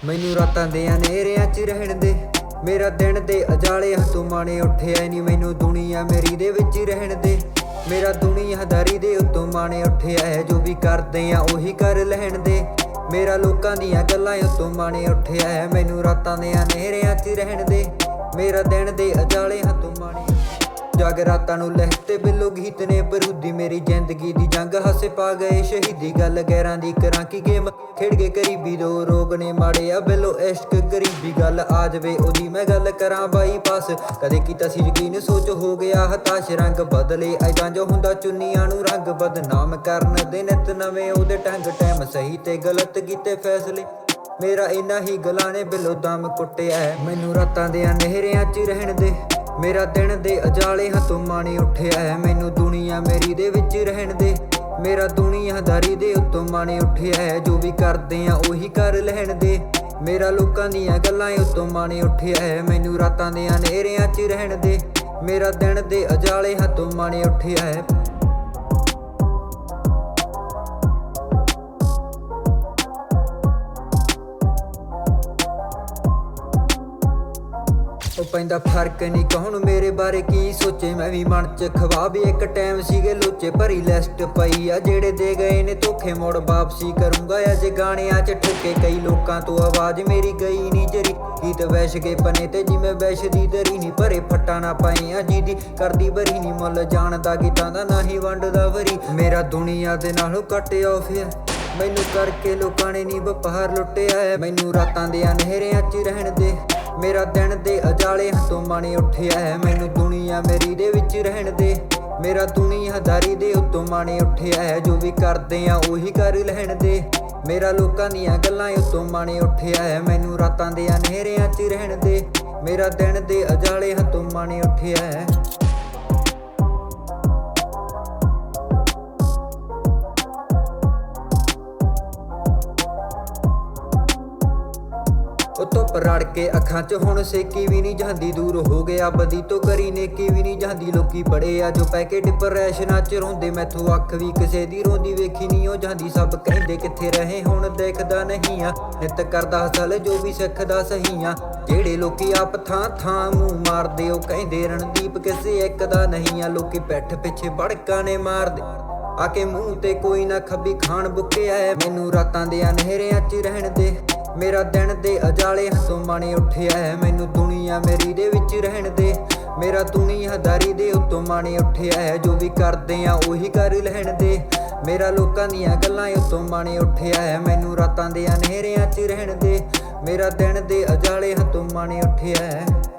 ਮੈਨੂੰ ਰਾਤਾਂ ਦੇ ਹਨੇਰਿਆਂ 'ਚ ਰਹਿਣ ਦੇ, ਮੇਰਾ ਦਿਨ ਦੇ ਉਜਾਲੇ ਹੱਥੋਂ ਮਾਣੇ ਉੱਠਿਆ ਨੀ। ਮੈਨੂੰ ਦੁਨੀਆ ਮੇਰੀ ਦੇ ਵਿੱਚ ਰਹਿਣ ਦੇ, ਮੇਰਾ ਦੁਨੀਆਦਾਰੀ ਦੇ ਉੱਤੋਂ ਮਾਣੇ ਉੱਠਿਆ ਹੈ। ਜੋ ਵੀ ਕਰਦੇ ਆ ਉਹੀ ਕਰ ਲੈਣ ਦੇ, ਮੇਰਾ ਲੋਕਾਂ ਦੀਆਂ ਗੱਲਾਂ ਉੱਤੋਂ ਮਾਣੇ ਉੱਠਿਆ ਹੈ। ਮੈਨੂੰ ਰਾਤਾਂ ਦੇ ਹਨੇਰਿਆਂ 'ਚ ਰਹਿਣ ਦੇ, ਮੇਰਾ ਦਿਨ ਦੇ ਉਜਾਲੇ ਹੱਥੋਂ ਮਾਣੇ। ਜਗ ਰਾਤਾਂ ਨੂੰ ਲਹਿਤੇ ਬਿੱਲੋ ਗੀਤ ਨੇ ਬਰੂਦੀ, ਮੇਰੀ ਜ਼ਿੰਦਗੀ ਦੀ ਜੰਗ ਹਾਸੇ ਪਾ ਗਏ ਸ਼ਹੀਦੀ। ਗੱਲ ਗੈਰਾਂ ਦੀ ਕਰਾਂ ਕੀ ਗੇਮ ਖੇਡ ਕੇ ਕਰੀਬੀ, ਦੋ ਰੋਗ ਨੇ ਮਾੜੇ ਆ ਬਿੱਲੋ ਇਸ਼ਕ ਗਰੀਬੀ। ਗੱਲ ਆ ਜਵੇ ਉਹਦੀ ਮੈਂ ਗੱਲ ਕਰਾਂ ਬਾਈਪਾਸ, ਕਦੇ ਕੀਤਾ ਸੀ ਯਕੀਨ ਸੋਚ ਹੋ ਗਿਆ ਹਤਾਸ਼। ਰੰਗ ਬਦਲੇ ਐਦਾਂ ਜੋ ਹੁੰਦਾ ਚੁੰਨੀਆਂ ਨੂੰ ਰੰਗ ਬਦਨਾਮ ਕਰਨ ਦੇ ਨਿਤ ਨਵੇਂ ਉਹਦੇ ਢੰਗ। ਟਾਈਮ ਸਹੀ ਤੇ ਗਲਤ ਕੀਤੇ ਫੈਸਲੇ, ਮੇਰਾ ਇਨਾ ਹੀ ਗਲਾਂ ਨੇ ਬਿੱਲੋ ਦਮ ਕੁੱਟਿਆ ਹੈ। ਮੈਨੂੰ ਰਾਤਾਂ ਦੇ ਹਨੇਰਿਆਂ 'ਚ ਰਹਿਣ ਦੇ, ਮੇਰਾ ਦਿਨ ਦੇ ਉਜਾਲੇ ਹੱਥੋਂ ਮਾਣੇ ਉੱਠਿਆ ਹੈ। ਮੈਨੂੰ ਦੁਨੀਆ ਮੇਰੀ ਦੇ ਵਿੱਚ ਰਹਿਣ ਦੇ, ਮੇਰਾ ਦੁਨੀਆਦਾਰੀ ਦੇ ਉੱਤੋਂ ਮਾਣੇ ਉੱਠਿਆ ਹੈ। ਜੋ ਵੀ ਕਰਦੇ ਆ ਉਹੀ ਕਰ ਲੈਣ ਦੇ, ਮੇਰਾ ਲੋਕਾਂ ਦੀਆਂ ਗੱਲਾਂ ਉੱਤੋਂ ਮਾਣੇ ਉੱਠਿਆ ਹੈ। ਮੈਨੂੰ ਰਾਤਾਂ ਦੇ ਹਨੇਰਿਆਂ 'ਚ ਰਹਿਣ ਦੇ, ਮੇਰਾ ਦਿਨ ਦੇ ਉਜਾਲੇ ਹੱਥੋਂ ਮਾਣੇ ਉੱਠਿਆ ਹੈ। ਉਹ ਪੈਂਦਾ ਫਰਕ ਨਹੀਂ ਕੌਣ ਮੇਰੇ ਬਾਰੇ ਕੀ ਸੋਚੇ, ਮੈਂ ਵੀ ਮਨ 'ਚ ਖਵਾਬ ਇੱਕ ਟਾਈਮ ਸੀਗੇ ਲੋਚੇ। ਭਰੀ ਲਿਸਟ ਪਈ ਆ ਜਿਹੜੇ ਦੇ ਗਏ ਨੇ ਧੋਖੇ, ਮੁੜ ਵਾਪਸੀ ਕਰੂੰਗਾ ਅੱਜ ਗਾਣਿਆਂ 'ਚ ਠੋਕੇ। ਕਈ ਲੋਕਾਂ ਤੋਂ ਆਵਾਜ਼ ਮੇਰੀ ਗਈ ਨਹੀਂ ਜਰੀ, ਗੀਤ ਵੈਸ਼ ਗਏ ਪਨੇ ਤੇ ਜਿਵੇਂ ਵੈਸ਼ ਦੀ ਦਰੀ ਨਹੀਂ। ਭਰੇ ਫੱਟਾ ਨਾ ਪਾਏ ਆ ਜਿਹਦੀ ਕਰਦੀ ਬਰੀ ਨਹੀਂ, ਮੁੱਲ ਜਾਣਦਾ ਗੀਤਾਂ ਦਾ ਨਾ ਹੀ ਵੰਡਦਾ ਵਰੀ। ਮੇਰਾ ਦੁਨੀਆ ਦੇ ਨਾਲੋਂ ਘੱਟ ਆਫ ਹੈ, ਮੈਨੂੰ ਕਰਕੇ ਲੋਕਾਂ ਨੇ ਨੀ ਵਪਾਰ ਲੁੱਟਿਆ ਹੈ। ਮੈਨੂੰ ਰਾਤਾਂ ਦੇ ਹਨੇਰਿਆਂ 'ਚ ਰਹਿਣ ਦੇ, ਮੇਰਾ ਦਿਨ ਦੇ ਉਜਾਲੇ ਹੱਥੋਂ ਮਾਣੇ ਉੱਠਿਆ ਹੈ। ਮੈਨੂੰ ਦੁਨੀਆ ਮੇਰੀ ਦੇ ਵਿੱਚ ਰਹਿਣ ਦੇ, ਮੇਰਾ ਦੁਨੀਆਦਾਰੀ ਦੇ ਉੱਤੋਂ ਮਾਣੇ ਉੱਠਿਆ ਹੈ। ਜੋ ਵੀ ਕਰਦੇ ਆ ਉਹੀ ਕਰ ਲੈਣ ਦੇ, ਮੇਰਾ ਲੋਕਾਂ ਦੀਆਂ ਗੱਲਾਂ ਉੱਤੋਂ ਮਾਣੇ ਉੱਠਿਆ ਹੈ। ਮੈਨੂੰ ਰਾਤਾਂ ਦੇ ਹਨੇਰਿਆਂ 'ਚ ਰਹਿਣ ਦੇ, ਮੇਰਾ ਦਿਨ ਦੇ ਉਜਾਲੇ ਹੱਥੋਂ ਮਾਣੇ ਉੱਠਿਆ ਹੈ। ਉਹ ਧੁੱਪ ਰੜ ਕੇ ਅੱਖਾਂ 'ਚ ਹੁਣ ਸੇਕੀ ਵੀ ਨਹੀਂ ਜਾਂਦੀ, ਦੂਰ ਹੋ ਗਿਆ ਬਦੀ ਤੋਂ ਕਰੀ ਨੇਕੀ ਵੀ ਨਹੀਂ ਜਾਂਦੀ। ਲੋਕੀ ਬੜੇ ਆ ਜੋ ਪੈ ਕੇ ਡਿਪਰੈਸ਼ਨਾਂ 'ਚ ਰੋਂਦੇ, ਮੈਥੋਂ ਅੱਖ ਵੀ ਕਿਸੇ ਦੀ ਰੋਂਦੀ ਵੇਖੀ ਨਹੀਂ ਉਹ ਜਾਂਦੀ। ਸਭ ਕਹਿੰਦੇ ਕਿੱਥੇ ਰਹੇ ਹੁਣ ਦੇਖਦਾ ਨਹੀਂ ਆ, ਨਿੱਤ ਕਰਦਾ ਹਸਲ ਜੋ ਵੀ ਸਿੱਖਦਾ ਸਹੀ ਆ। ਜਿਹੜੇ ਲੋਕੀ ਆਪ ਥਾਂ ਥਾਂ ਮੂੰਹ ਮਾਰਦੇ, ਉਹ ਕਹਿੰਦੇ ਰਣਦੀਪ ਕਿਸੇ ਇੱਕ ਦਾ ਨਹੀਂ ਆ। ਲੋਕੀ ਪਿੱਠ ਪਿੱਛੇ ਬੜਕਾਂ ਨੇ ਮਾਰਦੇ, ਆ ਕੇ ਮੂੰਹ ਤੇ ਕੋਈ ਨਾ ਖੱਬੀ ਖਾਣ ਬੁੱਕਿਆ ਹੈ। ਮੈਨੂੰ ਰਾਤਾਂ ਦੇ ਹਨੇਰਿਆਂ 'ਚ ਰਹਿਣ ਦੇ, ਮੇਰਾ ਦਿਨ ਦੇ ਉਜਾਲੇ ਹੱਥੋਂ ਮਾਣੇ ਉੱਠਿਆ ਹੈ। ਮੈਨੂੰ ਦੁਨੀਆ ਮੇਰੀ ਦੇ ਵਿੱਚ ਰਹਿਣ ਦੇ, ਮੇਰਾ ਦੁਨੀਆਦਾਰੀ ਦੇ ਉੱਤੋਂ ਮਾਣੇ ਉੱਠਿਆ ਹੈ। ਜੋ ਵੀ ਕਰਦੇ ਆ ਉਹੀ ਕਰ ਲੈਣ ਦੇ, ਮੇਰਾ ਲੋਕਾਂ ਦੀਆਂ ਗੱਲਾਂ ਉੱਤੋਂ ਮਾਣੇ ਉੱਠਿਆ ਹੈ। ਮੈਨੂੰ ਰਾਤਾਂ ਦੇ ਹਨੇਰਿਆਂ 'ਚ ਰਹਿਣ ਦੇ, ਮੇਰਾ ਦਿਨ ਦੇ ਉਜਾਲੇ ਹੱਥੋਂ ਮਾਣੇ ਉੱਠਿਆ ਹੈ।